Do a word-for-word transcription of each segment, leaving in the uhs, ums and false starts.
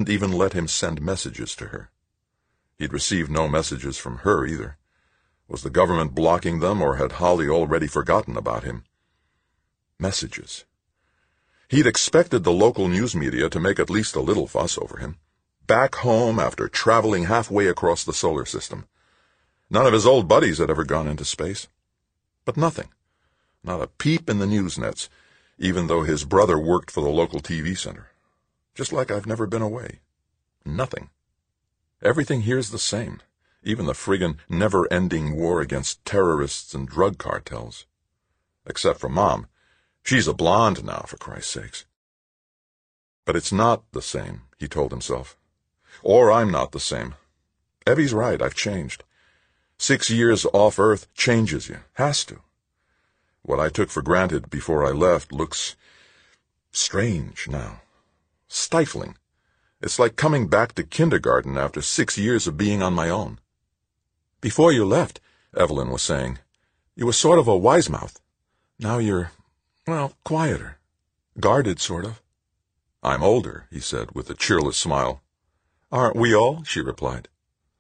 wouldn't even let him send messages to her. He'd received no messages from her either. Was the government blocking them, or had Holly already forgotten about him? Messages. He'd expected the local news media to make at least a little fuss over him. Back home after traveling halfway across the solar system. None of his old buddies had ever gone into space. But nothing. Not a peep in the news nets, even though his brother worked for the local T V center. Just like I've never been away. Nothing. Everything here's the same, even the friggin' never-ending war against terrorists and drug cartels. Except for Mom. She's a blonde now, for Christ's sakes. But it's not the same, he told himself. Or I'm not the same. Evie's right, I've changed. Six years off Earth changes you. Has to. What I took for granted before I left looks strange now. Stifling. It's like coming back to kindergarten after six years of being on my own. Before you left, Evelyn was saying, you were sort of a wise mouth. Now you're, well, quieter. Guarded, sort of. I'm older, he said with a cheerless smile. Aren't we all? She replied.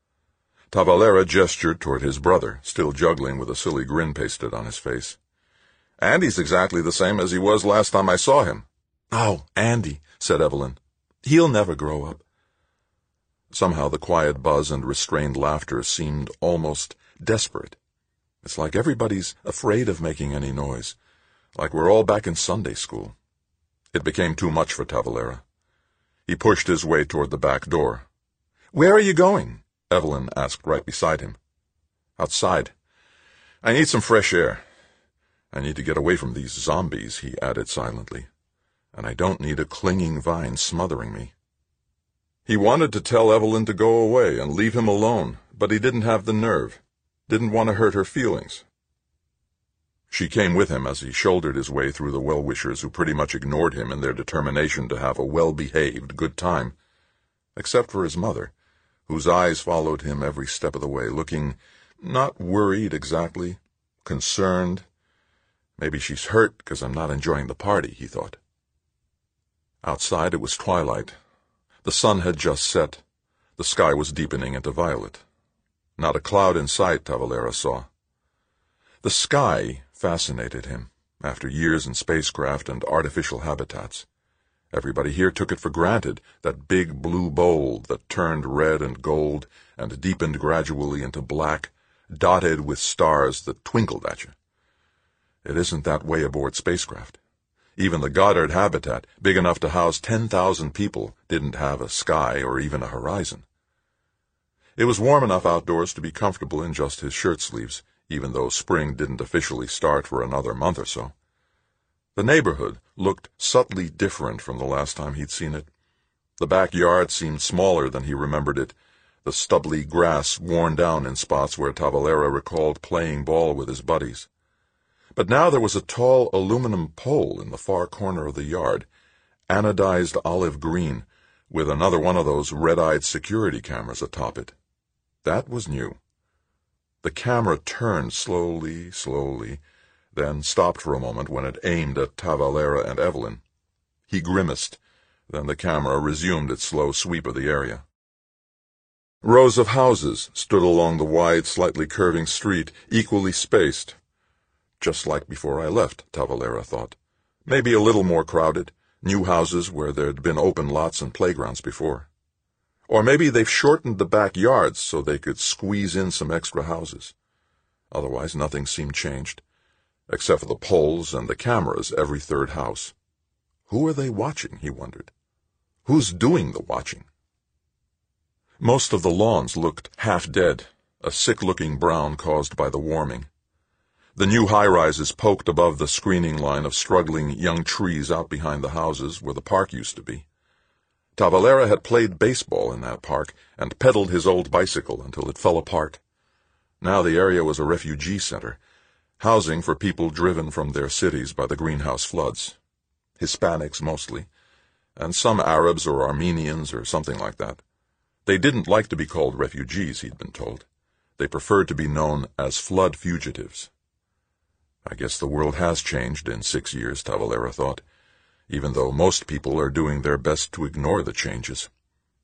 Tavalera gestured toward his brother, still juggling with a silly grin pasted on his face. Andy's exactly the same as he was last time I saw him. Oh, Andy, said Evelyn. He'll never grow up. Somehow the quiet buzz and restrained laughter seemed almost desperate. It's like everybody's afraid of making any noise, like we're all back in Sunday school. It became too much for Tavalera. He pushed his way toward the back door. Where are you going? Evelyn asked right beside him. Outside. I need some fresh air. I need to get away from these zombies, he added silently. And I don't need a clinging vine smothering me. He wanted to tell Evelyn to go away and leave him alone, but he didn't have the nerve, didn't want to hurt her feelings. She came with him as he shouldered his way through the well-wishers who pretty much ignored him in their determination to have a well-behaved good time, except for his mother, whose eyes followed him every step of the way, looking not worried exactly, concerned. Maybe she's hurt because I'm not enjoying the party, he thought. Outside it was twilight. The sun had just set. The sky was deepening into violet. Not a cloud in sight, Tavalera saw. The sky fascinated him, after years in spacecraft and artificial habitats. Everybody here took it for granted, that big blue bowl that turned red and gold and deepened gradually into black, dotted with stars that twinkled at you. It isn't that way aboard spacecraft. Even the Goddard habitat, big enough to house ten thousand people, didn't have a sky or even a horizon. It was warm enough outdoors to be comfortable in just his shirt sleeves, even though spring didn't officially start for another month or so. The neighborhood looked subtly different from the last time he'd seen it. The backyard seemed smaller than he remembered it, the stubbly grass worn down in spots where Tavalera recalled playing ball with his buddies. But now there was a tall aluminum pole in the far corner of the yard, anodized olive green, with another one of those red-eyed security cameras atop it. That was new. The camera turned slowly, slowly, then stopped for a moment when it aimed at Tavalera and Evelyn. He grimaced, then the camera resumed its slow sweep of the area. Rows of houses stood along the wide, slightly curving street, equally spaced. Just like before I left, Tavalera thought. Maybe a little more crowded, new houses where there'd been open lots and playgrounds before. Or maybe they've shortened the backyards so they could squeeze in some extra houses. Otherwise, nothing seemed changed, except for the poles and the cameras every third house. Who are they watching, he wondered. Who's doing the watching? Most of the lawns looked half dead, a sick-looking brown caused by the warming. The new high-rises poked above the screening line of struggling young trees out behind the houses where the park used to be. Tavalera had played baseball in that park and pedaled his old bicycle until it fell apart. Now the area was a refugee center, housing for people driven from their cities by the greenhouse floods. Hispanics mostly, and some Arabs or Armenians or something like that. They didn't like to be called refugees, he'd been told. They preferred to be known as flood fugitives. I guess the world has changed in six years, Tavalera thought, even though most people are doing their best to ignore the changes.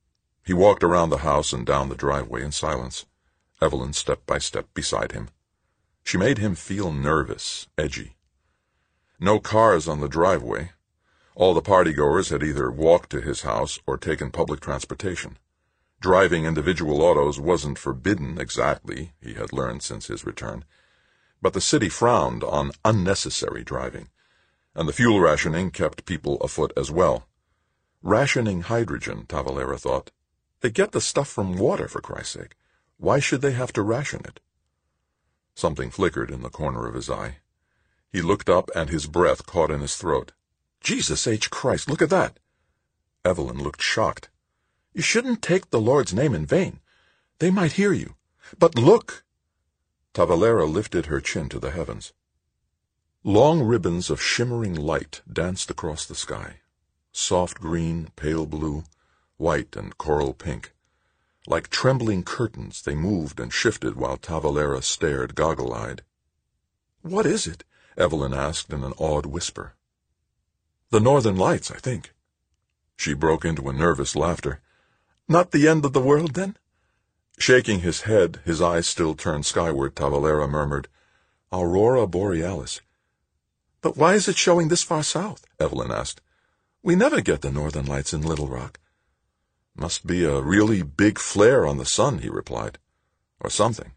He walked around the house and down the driveway in silence, Evelyn step by step beside him. She made him feel nervous, edgy. No cars on the driveway. All the partygoers had either walked to his house or taken public transportation. Driving individual autos wasn't forbidden exactly, he had learned since his return, but the city frowned on unnecessary driving, and the fuel rationing kept people afoot as well. Rationing hydrogen, Tavalera thought. They get the stuff from water, for Christ's sake. Why should they have to ration it? Something flickered in the corner of his eye. He looked up and his breath caught in his throat. Jesus H. Christ, look at that! Evelyn looked shocked. You shouldn't take the Lord's name in vain. They might hear you. But look! Tavalera lifted her chin to the heavens. Long ribbons of shimmering light danced across the sky. Soft green, pale blue, white and coral pink. Like trembling curtains, they moved and shifted while Tavalera stared goggle-eyed. What is it? Evelyn asked in an awed whisper. The Northern Lights, I think. She broke into a nervous laughter. Not the end of the world, then? Shaking his head, his eyes still turned skyward, Tavalera murmured, Aurora Borealis. But why is it showing this far south? Evelyn asked. We never get the Northern Lights in Little Rock. Must be a really big flare on the sun, he replied. Or something.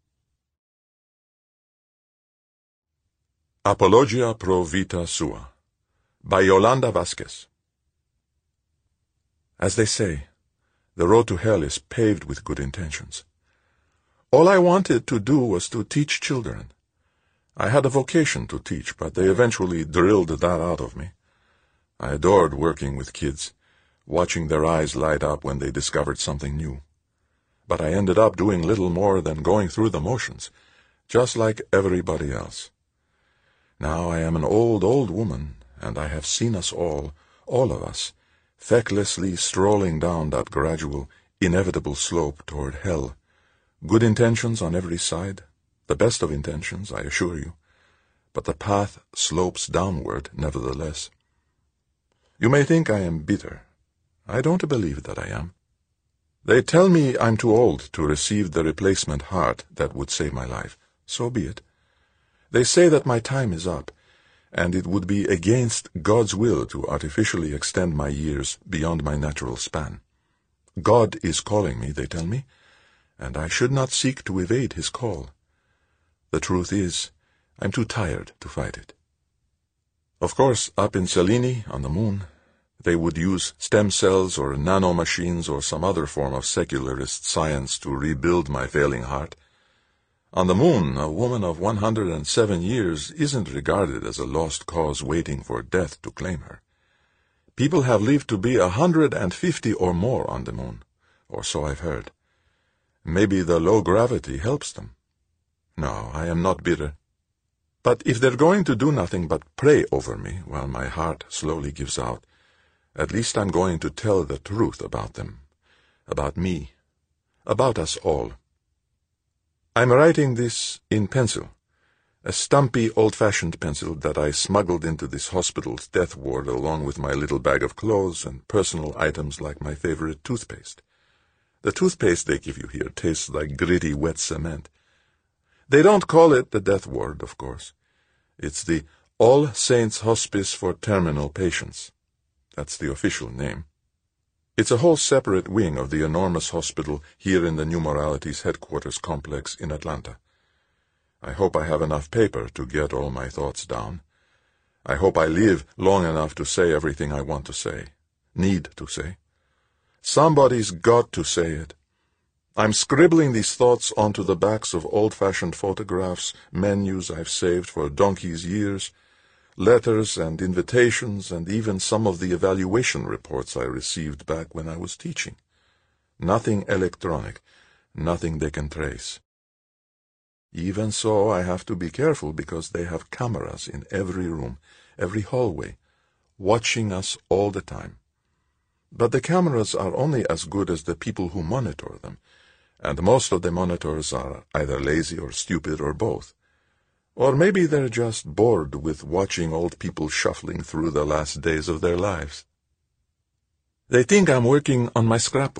Apologia pro vita sua, by Yolanda Vasquez. As they say, the road to hell is paved with good intentions. All I wanted to do was to teach children. I had a vocation to teach, but they eventually drilled that out of me. I adored working with kids, watching their eyes light up when they discovered something new. But I ended up doing little more than going through the motions, just like everybody else. Now I am an old, old woman, and I have seen us all, all of us, fecklessly strolling down that gradual, inevitable slope toward hell. Good intentions on every side, the best of intentions, I assure you, but the path slopes downward nevertheless. You may think I am bitter. I don't believe that I am. They tell me I'm too old to receive the replacement heart that would save my life. So be it. They say that my time is up, and it would be against God's will to artificially extend my years beyond my natural span. God is calling me, they tell me, and I should not seek to evade his call. The truth is, I'm too tired to fight it. Of course, up in Selene, on the moon, they would use stem cells or nanomachines or some other form of secularist science to rebuild my failing heart. On the moon, a woman of one hundred and seven years isn't regarded as a lost cause waiting for death to claim her. People have lived to be a hundred and fifty or more on the moon, or so I've heard. Maybe the low gravity helps them. No, I am not bitter. But if they're going to do nothing but pray over me while my heart slowly gives out, at least I'm going to tell the truth about them, about me, about us all. I'm writing this in pencil, a stumpy, old-fashioned pencil that I smuggled into this hospital's death ward along with my little bag of clothes and personal items like my favorite toothpaste. The toothpaste they give you here tastes like gritty, wet cement. They don't call it the death ward, of course. It's the All Saints Hospice for Terminal Patients. That's the official name. It's a whole separate wing of the enormous hospital here in the New Moralities headquarters complex in Atlanta. I hope I have enough paper to get all my thoughts down. I hope I live long enough to say everything I want to say, need to say. Somebody's got to say it. I'm scribbling these thoughts onto the backs of old-fashioned photographs, menus I've saved for donkey's years, letters and invitations, and even some of the evaluation reports I received back when I was teaching. Nothing electronic, nothing they can trace. Even so, I have to be careful because they have cameras in every room, every hallway, watching us all the time. But the cameras are only as good as the people who monitor them, and most of the monitors are either lazy or stupid or both. Or maybe they're just bored with watching old people shuffling through the last days of their lives. They think I'm working on my scrapbook.